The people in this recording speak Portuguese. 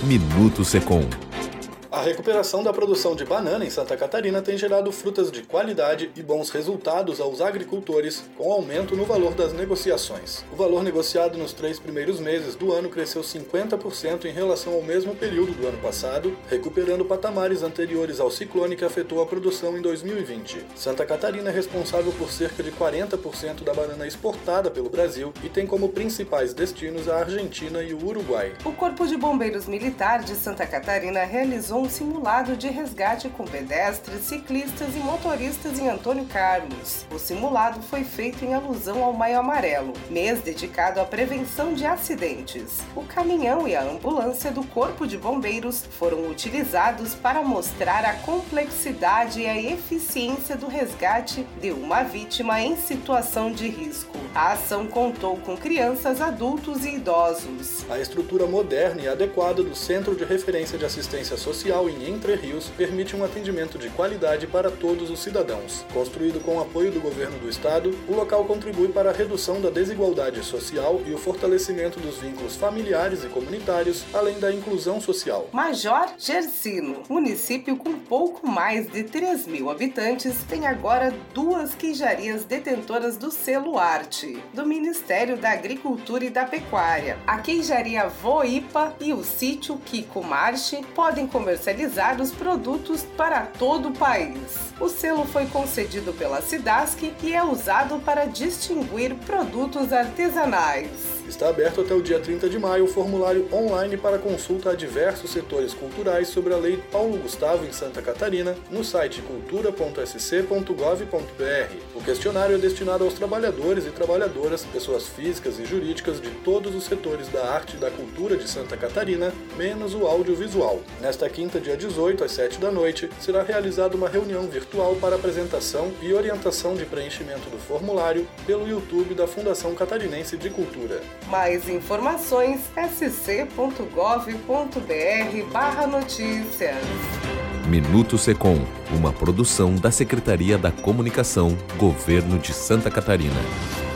Minuto Secom. A recuperação da produção de banana em Santa Catarina tem gerado frutas de qualidade e bons resultados aos agricultores, com aumento no valor das negociações. O valor negociado nos 3 primeiros meses do ano cresceu 50% em relação ao mesmo período do ano passado, recuperando patamares anteriores ao ciclone que afetou a produção em 2020. Santa Catarina é responsável por cerca de 40% da banana exportada pelo Brasil e tem como principais destinos a Argentina e o Uruguai. O Corpo de Bombeiros Militar de Santa Catarina realizou um simulado de resgate com pedestres, ciclistas e motoristas em Antônio Carlos. O simulado foi feito em alusão ao Maio Amarelo, mês dedicado à prevenção de acidentes. O caminhão e a ambulância do Corpo de Bombeiros foram utilizados para mostrar a complexidade e a eficiência do resgate de uma vítima em situação de risco. A ação contou com crianças, adultos e idosos. A estrutura moderna e adequada do Centro de Referência de Assistência Social em Entre Rios permite um atendimento de qualidade para todos os cidadãos. Construído com o apoio do governo do estado, o local contribui para a redução da desigualdade social e o fortalecimento dos vínculos familiares e comunitários, além da inclusão social. Major Gersino, município com pouco mais de 3.000 habitantes, tem agora 2 queijarias detentoras do selo Arte, do Ministério da Agricultura e da Pecuária. A queijaria Voipa e o sítio Kiko Marche podem comercializar os produtos para todo o país. O selo foi concedido pela SIDASC e é usado para distinguir produtos artesanais. Está aberto até o dia 30 de maio o formulário online para consulta a diversos setores culturais sobre a Lei Paulo Gustavo em Santa Catarina no site cultura.sc.gov.br. O questionário é destinado aos trabalhadores e trabalhadoras, pessoas físicas e jurídicas de todos os setores da arte e da cultura de Santa Catarina, menos o audiovisual. Nesta quinta, dia 18, às 7 da noite, será realizada uma reunião virtual para apresentação e orientação de preenchimento do formulário pelo YouTube da Fundação Catarinense de Cultura. Mais informações, sc.gov.br/notícias. Minuto Secom, uma produção da Secretaria da Comunicação, Governo de Santa Catarina.